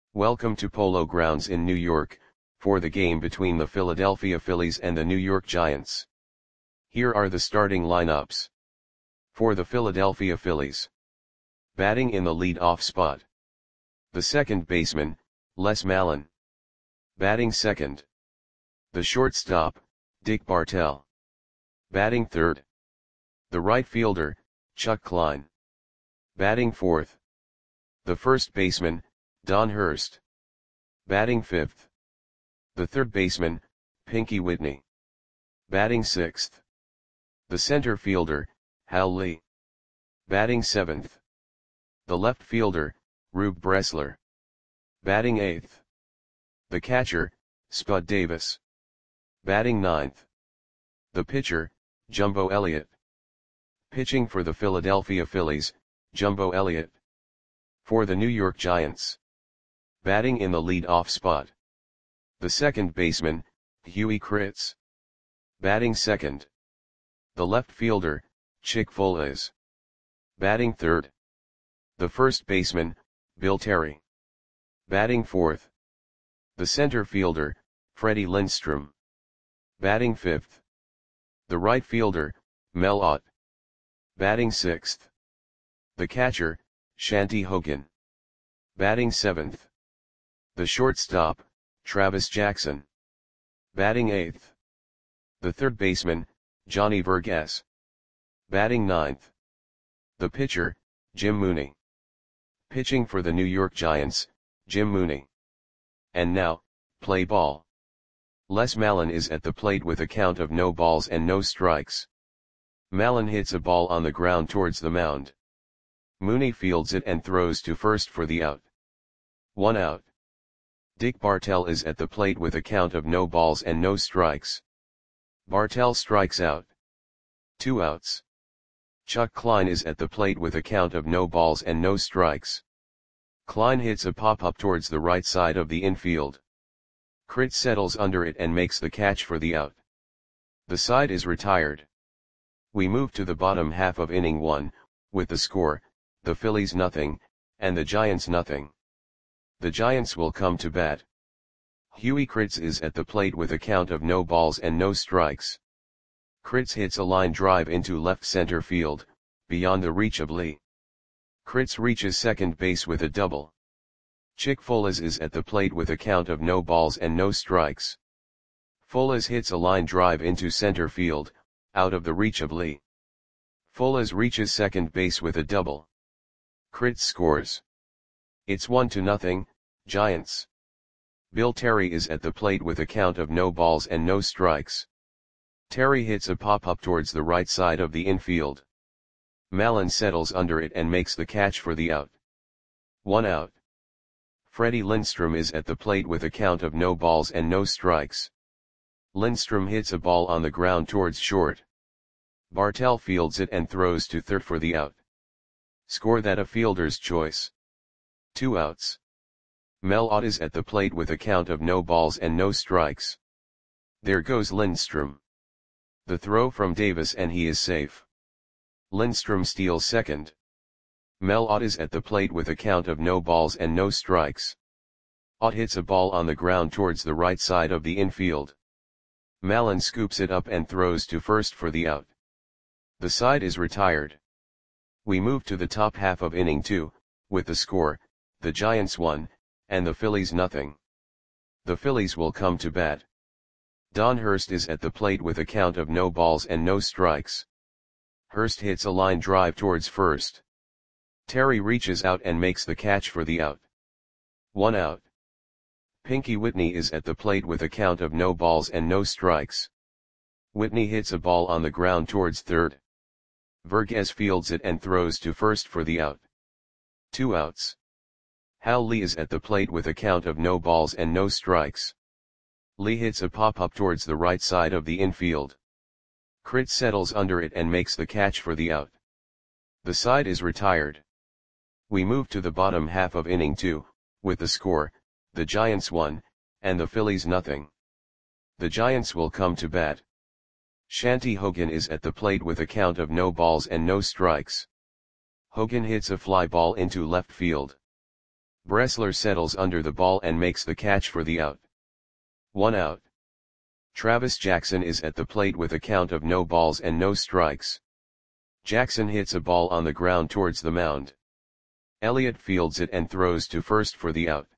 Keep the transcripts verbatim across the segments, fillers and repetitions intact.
Welcome to Polo Grounds in New York, for the game between the Philadelphia Phillies and the New York Giants. Here are the starting lineups. For the Philadelphia Phillies. Batting in the lead-off spot. The second baseman, Les Mallon. Batting second. The shortstop, Dick Bartell. Batting third. The right fielder, Chuck Klein. Batting fourth. The first baseman, Don Hurst. Batting fifth. The third baseman, Pinky Whitney. Batting sixth. The center fielder, Hal Lee. Batting seventh. The left fielder, Rube Bressler. Batting eighth. The catcher, Spud Davis. Batting ninth. The pitcher, Jumbo Elliott. Pitching for the Philadelphia Phillies, Jumbo Elliott. For the New York Giants. Batting in the lead-off spot. The second baseman, Huey Kritz. Batting second. The left fielder, Chick Foales. Batting third. The first baseman, Bill Terry. Batting fourth. The center fielder, Freddie Lindstrom. Batting fifth. The right fielder, Mel Ott. Batting sixth. The catcher, Shanty Hogan. Batting seventh. The shortstop, Travis Jackson. Batting eighth. The third baseman, Johnny Vergas. Batting ninth. The pitcher, Jim Mooney. Pitching for the New York Giants, Jim Mooney. And now, play ball. Les Mallon is at the plate with a count of no balls and no strikes. Mallon hits a ball on the ground towards the mound. Mooney fields it and throws to first for the out. One out. Dick Bartell is at the plate with a count of no balls and no strikes. Bartell strikes out. Two outs. Chuck Klein is at the plate with a count of no balls and no strikes. Klein hits a pop-up towards the right side of the infield. Kritz settles under it and makes the catch for the out. The side is retired. We move to the bottom half of inning one, with the score, the Phillies nothing, and the Giants nothing. The Giants will come to bat. Huey Kritz is at the plate with a count of no balls and no strikes. Kritz hits a line drive into left center field, beyond the reach of Lee. Kritz reaches second base with a double. Chick Foales is at the plate with a count of no balls and no strikes. Foales hits a line drive into center field, out of the reach of Lee. Foales reaches second base with a double. Kritz scores. It's one to nothing, Giants. Bill Terry is at the plate with a count of no balls and no strikes. Terry hits a pop-up towards the right side of the infield. Mallon settles under it and makes the catch for the out. One out. Freddie Lindstrom is at the plate with a count of no balls and no strikes. Lindstrom hits a ball on the ground towards short. Bartell fields it and throws to third for the out. Score that a fielder's choice. Two outs. Mel Ott is at the plate with a count of no balls and no strikes. There goes Lindstrom. The throw from Davis and he is safe. Lindstrom steals second. Mel Ott is at the plate with a count of no balls and no strikes. Ott hits a ball on the ground towards the right side of the infield. Mallon scoops it up and throws to first for the out. The side is retired. We move to the top half of inning two, with the score, the Giants one, and the Phillies nothing. The Phillies will come to bat. Don Hurst is at the plate with a count of no balls and no strikes. Hurst hits a line drive towards first. Terry reaches out and makes the catch for the out. One out. Pinky Whitney is at the plate with a count of no balls and no strikes. Whitney hits a ball on the ground towards third. Vergas fields it and throws to first for the out. Two outs. Hal Lee is at the plate with a count of no balls and no strikes. Lee hits a pop-up towards the right side of the infield. Kritz settles under it and makes the catch for the out. The side is retired. We move to the bottom half of inning two, with the score, the Giants one, and the Phillies nothing. The Giants will come to bat. Shanty Hogan is at the plate with a count of no balls and no strikes. Hogan hits a fly ball into left field. Bressler settles under the ball and makes the catch for the out. One out. Travis Jackson is at the plate with a count of no balls and no strikes. Jackson hits a ball on the ground towards the mound. Elliott fields it and throws to first for the out.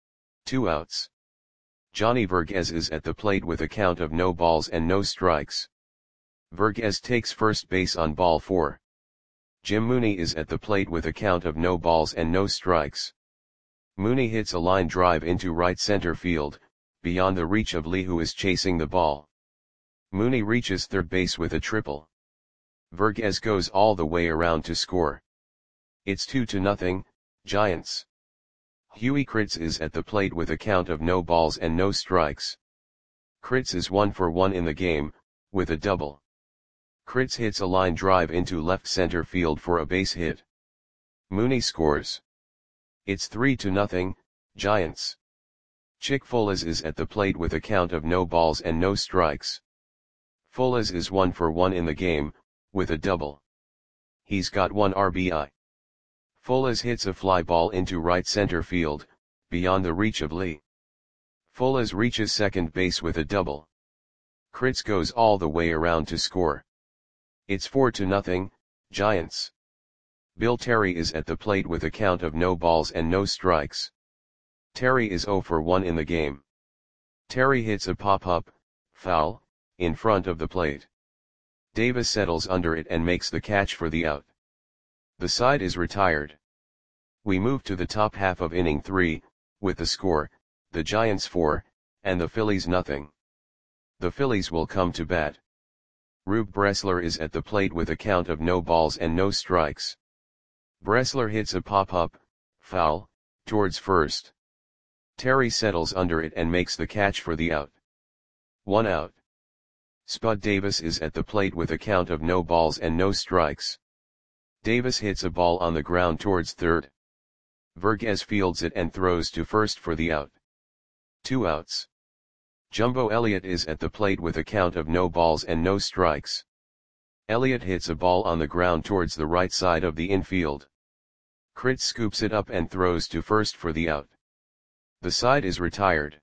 Two outs. Johnny Verghese is at the plate with a count of no balls and no strikes. Verghese takes first base on ball four. Jim Mooney is at the plate with a count of no balls and no strikes. Mooney hits a line drive into right center field, beyond the reach of Lee, who is chasing the ball. Mooney reaches third base with a triple. Verghese goes all the way around to score. It's two to nothing, Giants. Huey Kritz is at the plate with a count of no balls and no strikes. Kritz is one for one in the game, with a double. Kritz hits a line drive into left center field for a base hit. Mooney scores. It's three to nothing, Giants. Chick Folas is at the plate with a count of no balls and no strikes. Folas is one for one in the game, with a double. He's got one R B I. Folas hits a fly ball into right center field, beyond the reach of Lee. Folas reaches second base with a double. Kritz goes all the way around to score. It's four to nothing, Giants. Bill Terry is at the plate with a count of no balls and no strikes. Terry is zero for one in the game. Terry hits a pop-up, foul, in front of the plate. Davis settles under it and makes the catch for the out. The side is retired. We move to the top half of inning three, with the score, the Giants four, and the Phillies nothing. The Phillies will come to bat. Rube Bressler is at the plate with a count of no balls and no strikes. Bressler hits a pop-up, foul, towards first. Terry settles under it and makes the catch for the out. One out. Spud Davis is at the plate with a count of no balls and no strikes. Davis hits a ball on the ground towards third. Verghese fields it and throws to first for the out. Two outs. Jumbo Elliott is at the plate with a count of no balls and no strikes. Elliott hits a ball on the ground towards the right side of the infield. Kritz scoops it up and throws to first for the out. The side is retired.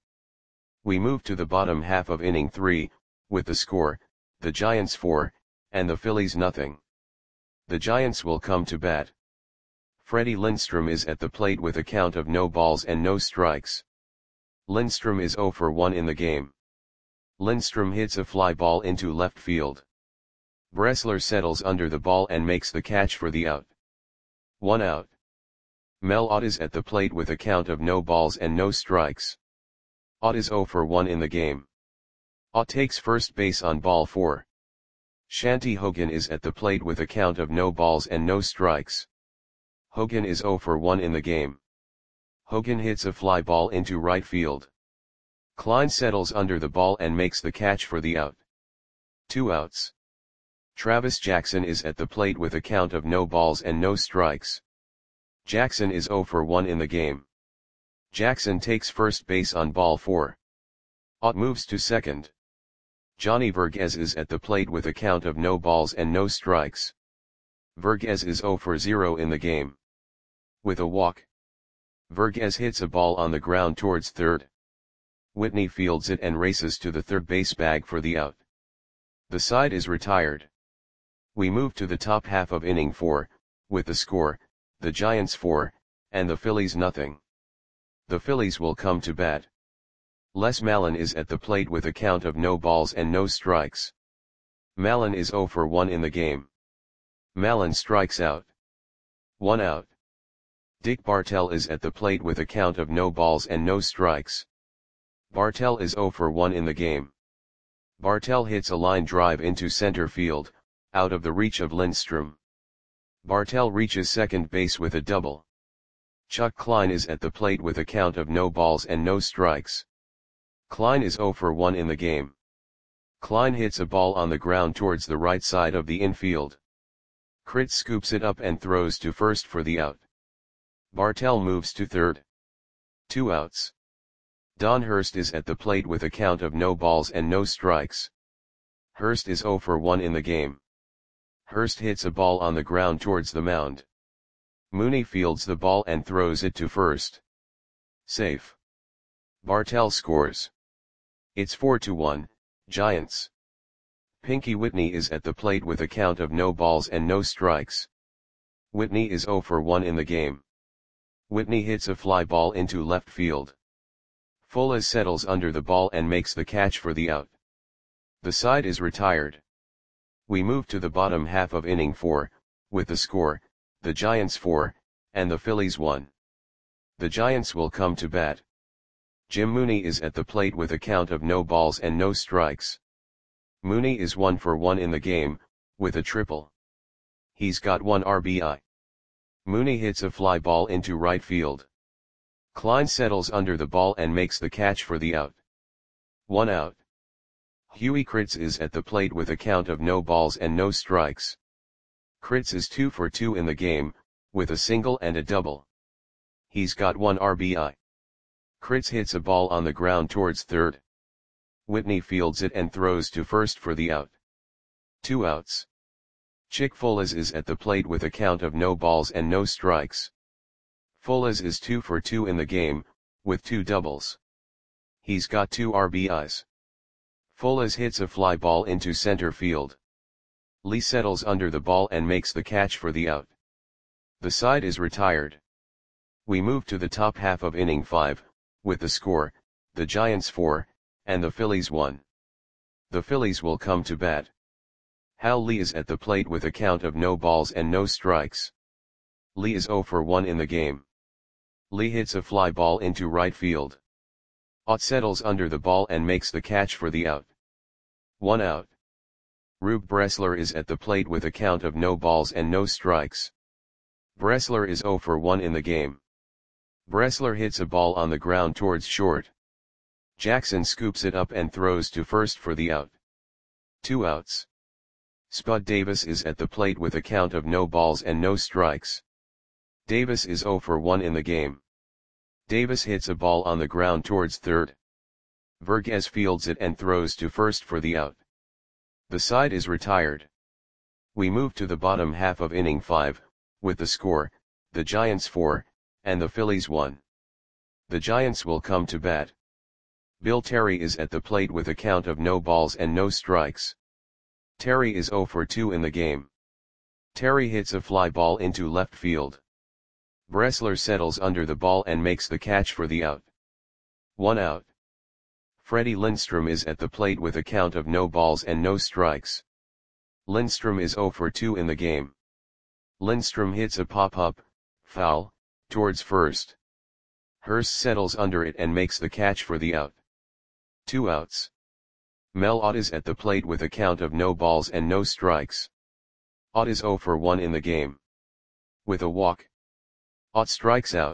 We move to the bottom half of inning three, with the score, the Giants four, and the Phillies nothing. The Giants will come to bat. Freddie Lindstrom is at the plate with a count of no balls and no strikes. Lindstrom is zero for one in the game. Lindstrom hits a fly ball into left field. Bressler settles under the ball and makes the catch for the out. One out. Mel Ott is at the plate with a count of no balls and no strikes. Ott is zero for one in the game. Ott takes first base on ball four. Shanty Hogan is at the plate with a count of no balls and no strikes. Hogan is zero for one in the game. Hogan hits a fly ball into right field. Klein settles under the ball and makes the catch for the out. Two outs. Travis Jackson is at the plate with a count of no balls and no strikes. Jackson is zero for one in the game. Jackson takes first base on ball four. Ott moves to second. Johnny Verghese is at the plate with a count of no balls and no strikes. Verghese is zero for zero in the game. With a walk. Verghese hits a ball on the ground towards third. Whitney fields it and races to the third base bag for the out. The side is retired. We move to the top half of inning four, with the score, the Giants four, and the Phillies nothing. The Phillies will come to bat. Les Mallon is at the plate with a count of no balls and no strikes. Mallon is zero for one in the game. Mallon strikes out. One out. Dick Bartell is at the plate with a count of no balls and no strikes. Bartell is zero for one in the game. Bartell hits a line drive into center field, out of the reach of Lindstrom. Bartell reaches second base with a double. Chuck Klein is at the plate with a count of no balls and no strikes. Klein is zero for one in the game. Klein hits a ball on the ground towards the right side of the infield. Kritz scoops it up and throws to first for the out. Bartell moves to third. Two outs. Don Hurst is at the plate with a count of no balls and no strikes. Hurst is zero for one in the game. Hurst hits a ball on the ground towards the mound. Mooney fields the ball and throws it to first. Safe. Bartel scores. It's four to one, Giants. Pinky Whitney is at the plate with a count of no balls and no strikes. Whitney is zero for one in the game. Whitney hits a fly ball into left field. Fuller settles under the ball and makes the catch for the out. The side is retired. We move to the bottom half of inning four, with the score, the Giants four, and the Phillies one. The Giants will come to bat. Jim Mooney is at the plate with a count of no balls and no strikes. Mooney is one for one in the game, with a triple. He's got one R B I. Mooney hits a fly ball into right field. Klein settles under the ball and makes the catch for the out. One out. Huey Kritz is at the plate with a count of no balls and no strikes. Kritz is two for two in the game, with a single and a double. He's got one R B I. Kritz hits a ball on the ground towards third. Whitney fields it and throws to first for the out. Two outs. Chick Folas is at the plate with a count of no balls and no strikes. Folas is two for two in the game, with two doubles. He's got two R B Is. Folas hits a fly ball into center field. Lee settles under the ball and makes the catch for the out. The side is retired. We move to the top half of inning five, with the score, the Giants four, and the Phillies one. The Phillies will come to bat. Hal Lee is at the plate with a count of no balls and no strikes. Lee is zero for one in the game. Lee hits a fly ball into right field. Ott settles under the ball and makes the catch for the out. One out. Rube Bressler is at the plate with a count of no balls and no strikes. Bressler is zero for one in the game. Bressler hits a ball on the ground towards short. Jackson scoops it up and throws to first for the out. Two outs. Spud Davis is at the plate with a count of no balls and no strikes. Davis is zero for one in the game. Davis hits a ball on the ground towards third. Vergez fields it and throws to first for the out. The side is retired. We move to the bottom half of inning five, with the score, the Giants four, and the Phillies one. The Giants will come to bat. Bill Terry is at the plate with a count of no balls and no strikes. Terry is zero for two in the game. Terry hits a fly ball into left field. Bressler settles under the ball and makes the catch for the out. One out. Freddie Lindstrom is at the plate with a count of no balls and no strikes. Lindstrom is zero for two in the game. Lindstrom hits a pop-up, foul, towards first. Hurst settles under it and makes the catch for the out. Two outs. Mel Ott is at the plate with a count of no balls and no strikes. Ott is zero for one in the game. With a walk, Ott strikes out.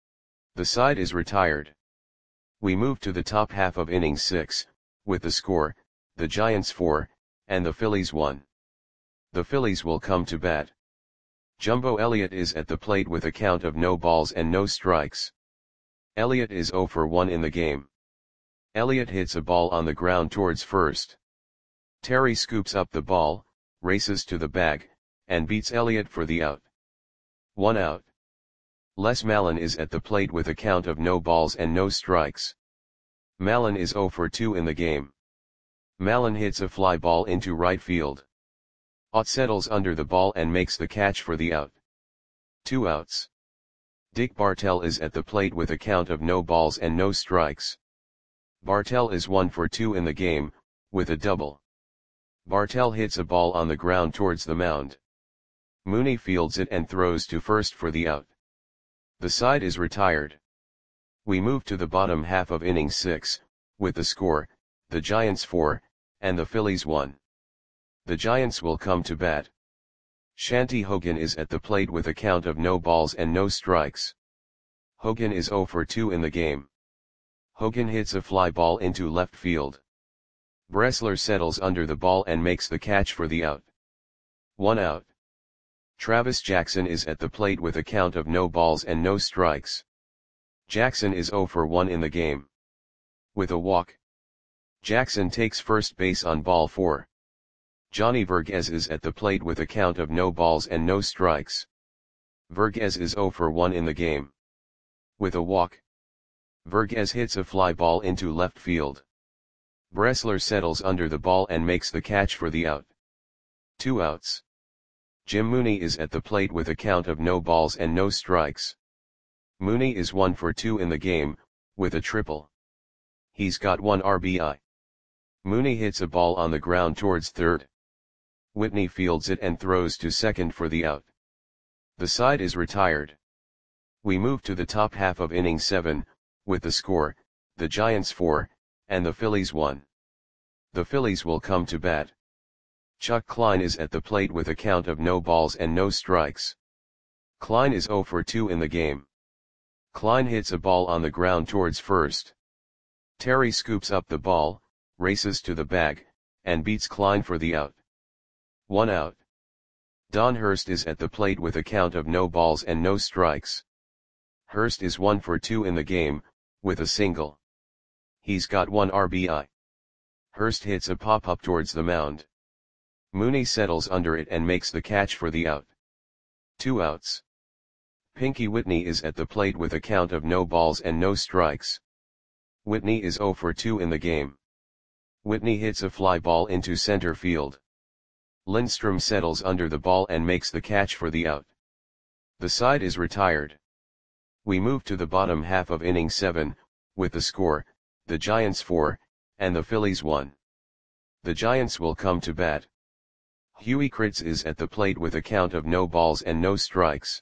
The side is retired. We move to the top half of inning six, with the score, the Giants four, and the Phillies one. The Phillies will come to bat. Jumbo Elliott is at the plate with a count of no balls and no strikes. Elliott is zero for one in the game. Elliott hits a ball on the ground towards first. Terry scoops up the ball, races to the bag, and beats Elliott for the out. One out. Les Mallon is at the plate with a count of no balls and no strikes. Mallon is zero for two in the game. Mallon hits a fly ball into right field. Ott settles under the ball and makes the catch for the out. Two outs. Dick Bartell is at the plate with a count of no balls and no strikes. Bartell is one for two in the game, with a double. Bartell hits a ball on the ground towards the mound. Mooney fields it and throws to first for the out. The side is retired. We move to the bottom half of inning six, with the score, the Giants four, and the Phillies one. The Giants will come to bat. Shanty Hogan is at the plate with a count of no balls and no strikes. Hogan is zero for two in the game. Hogan hits a fly ball into left field. Bressler settles under the ball and makes the catch for the out. One out. Travis Jackson is at the plate with a count of no balls and no strikes. Jackson is zero for one in the game. With a walk, Jackson takes first base on ball four. Johnny Vergez is at the plate with a count of no balls and no strikes. Vergez is zero for one in the game. With a walk, Vergez hits a fly ball into left field. Bressler settles under the ball and makes the catch for the out. Two outs. Jim Mooney is at the plate with a count of no balls and no strikes. Mooney is one for two in the game, with a triple. He's got one R B I. Mooney hits a ball on the ground towards third. Whitney fields it and throws to second for the out. The side is retired. We move to the top half of inning seven, with the score, the Giants four, and the Phillies one. The Phillies will come to bat. Chuck Klein is at the plate with a count of no balls and no strikes. Klein is zero for two in the game. Klein hits a ball on the ground towards first. Terry scoops up the ball, races to the bag, and beats Klein for the out. One out. Don Hurst is at the plate with a count of no balls and no strikes. Hurst is one for two in the game, with a single. He's got one R B I. Hurst hits a pop-up towards the mound. Mooney settles under it and makes the catch for the out. Two outs. Pinky Whitney is at the plate with a count of no balls and no strikes. Whitney is zero for two in the game. Whitney hits a fly ball into center field. Lindstrom settles under the ball and makes the catch for the out. The side is retired. We move to the bottom half of inning seven, with the score, the Giants four, and the Phillies one. The Giants will come to bat. Huey Kritz is at the plate with a count of no balls and no strikes.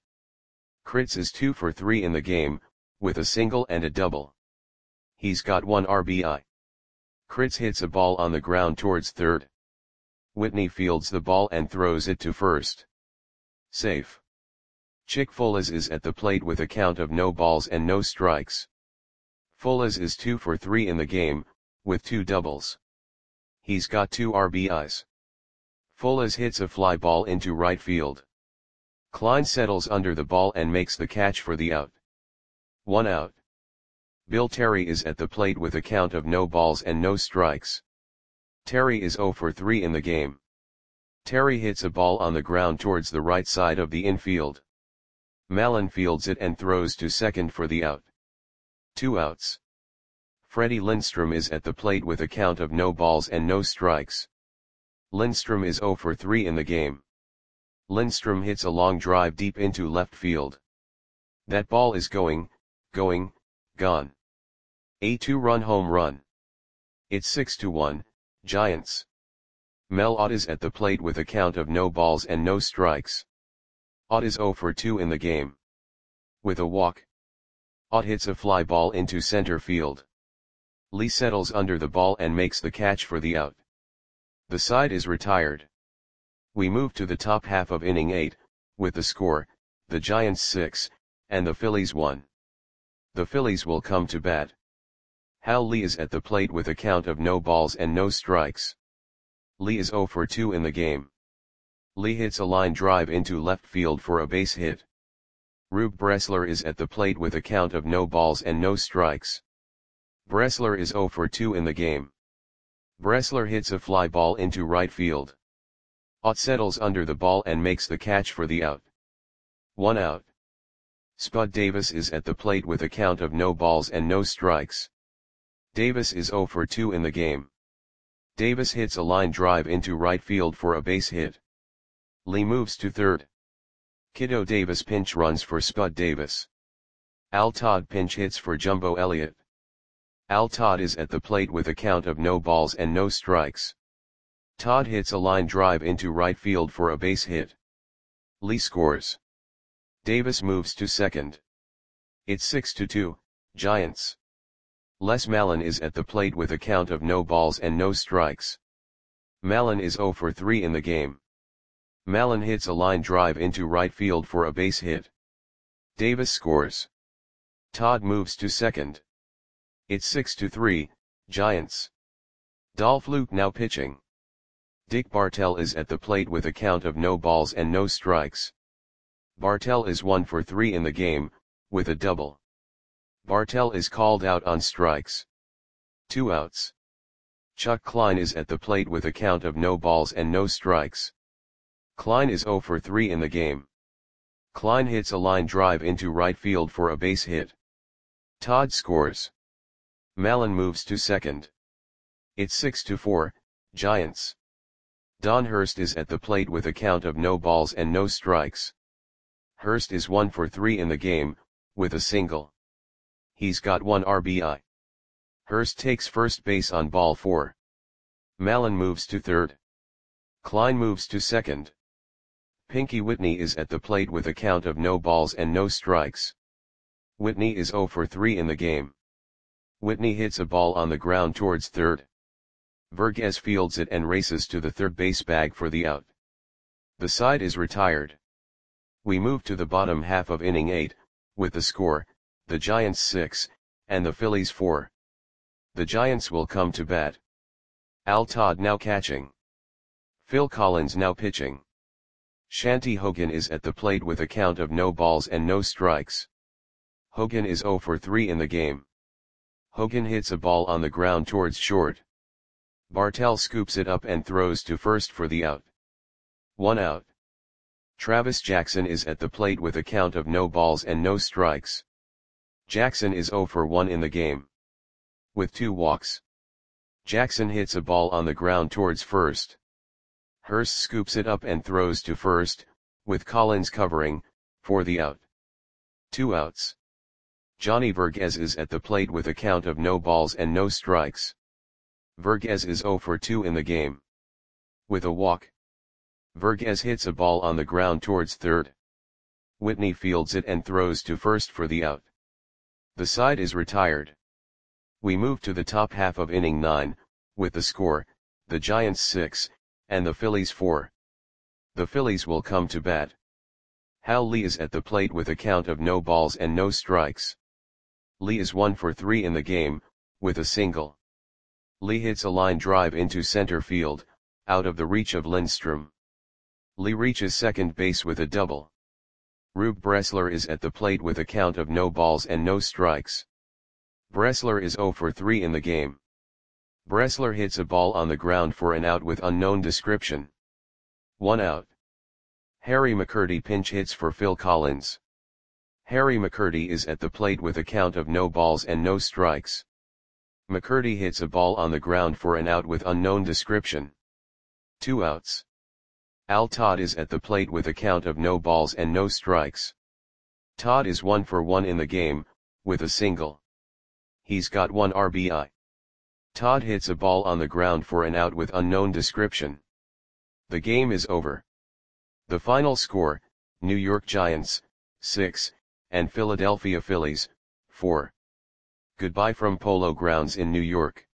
Kritz is two for three in the game, with a single and a double. He's got one R B I. Kritz hits a ball on the ground towards third. Whitney fields the ball and throws it to first. Safe. Chick Folas is at the plate with a count of no balls and no strikes. Folas is two for three in the game, with two doubles. He's got two R B Is. Folas hits a fly ball into right field. Klein settles under the ball and makes the catch for the out. One out. Bill Terry is at the plate with a count of no balls and no strikes. Terry is zero for three in the game. Terry hits a ball on the ground towards the right side of the infield. Mallon fields it and throws to second for the out. Two outs. Freddie Lindstrom is at the plate with a count of no balls and no strikes. Lindstrom is zero for three in the game. Lindstrom hits a long drive deep into left field. That ball is going, going, gone. A two-run home run. It's six to one, Giants. Mel Ott is at the plate with a count of no balls and no strikes. Ott is zero for two in the game. With a walk. Ott hits a fly ball into center field. Lee settles under the ball and makes the catch for the out. The side is retired. We move to the top half of inning eight, with the score, the Giants six, and the Phillies one. The Phillies will come to bat. Hal Lee is at the plate with a count of no balls and no strikes. Lee is zero for two in the game. Lee hits a line drive into left field for a base hit. Rube Bressler is at the plate with a count of no balls and no strikes. Bressler is zero for two in the game. Bressler hits a fly ball into right field. Ott settles under the ball and makes the catch for the out. One out. Spud Davis is at the plate with a count of no balls and no strikes. Davis is zero for two in the game. Davis hits a line drive into right field for a base hit. Lee moves to third. Kiddo Davis pinch runs for Spud Davis. Al Todd pinch hits for Jumbo Elliott. Al Todd is at the plate with a count of no balls and no strikes. Todd hits a line drive into right field for a base hit. Lee scores. Davis moves to second. It's six to two, Giants. Les Mallon is at the plate with a count of no balls and no strikes. Mallon is zero for three in the game. Mallon hits a line drive into right field for a base hit. Davis scores. Todd moves to second. It's six to three, Giants. Dolph Luke now pitching. Dick Bartell is at the plate with a count of no balls and no strikes. Bartell is one for three in the game, with a double. Bartell is called out on strikes. Two outs. Chuck Klein is at the plate with a count of no balls and no strikes. Klein is zero for three in the game. Klein hits a line drive into right field for a base hit. Todd scores. Mallon moves to second. It's six to four, Giants. Don Hurst is at the plate with a count of no balls and no strikes. Hurst is one for three in the game, with a single. He's got one R B I. Hurst takes first base on ball four. Mallon moves to third. Klein moves to second. Pinky Whitney is at the plate with a count of no balls and no strikes. Whitney is zero for three in the game. Whitney hits a ball on the ground towards third. Vergez fields it and races to the third base bag for the out. The side is retired. We move to the bottom half of inning eight, with the score, the Giants six, and the Phillies four. The Giants will come to bat. Al Todd now catching. Phil Collins now pitching. Shanty Hogan is at the plate with a count of no balls and no strikes. Hogan is zero for three in the game. Hogan hits a ball on the ground towards short. Bartell scoops it up and throws to first for the out. One out. Travis Jackson is at the plate with a count of no balls and no strikes. Jackson is zero for one in the game. With two walks. Jackson hits a ball on the ground towards first. Hurst scoops it up and throws to first, with Collins covering, for the out. Two outs. Johnny Vergez is at the plate with a count of no balls and no strikes. Vergez is zero for two in the game. With a walk. Vergez hits a ball on the ground towards third. Whitney fields it and throws to first for the out. The side is retired. We move to the top half of inning nine, with the score, the Giants six, and the Phillies four. The Phillies will come to bat. Hal Lee is at the plate with a count of no balls and no strikes. Lee is one for three in the game, with a single. Lee hits a line drive into center field, out of the reach of Lindstrom. Lee reaches second base with a double. Rube Bressler is at the plate with a count of no balls and no strikes. Bressler is zero for three in the game. Bressler hits a ball on the ground for an out with unknown description. One out. Harry McCurdy pinch hits for Phil Collins. Harry McCurdy is at the plate with a count of no balls and no strikes. McCurdy hits a ball on the ground for an out with unknown description. Two outs. Al Todd is at the plate with a count of no balls and no strikes. Todd is one for one in the game, with a single. He's got one R B I. Todd hits a ball on the ground for an out with unknown description. The game is over. The final score, New York Giants, six, and Philadelphia Phillies, four. Goodbye from Polo Grounds in New York.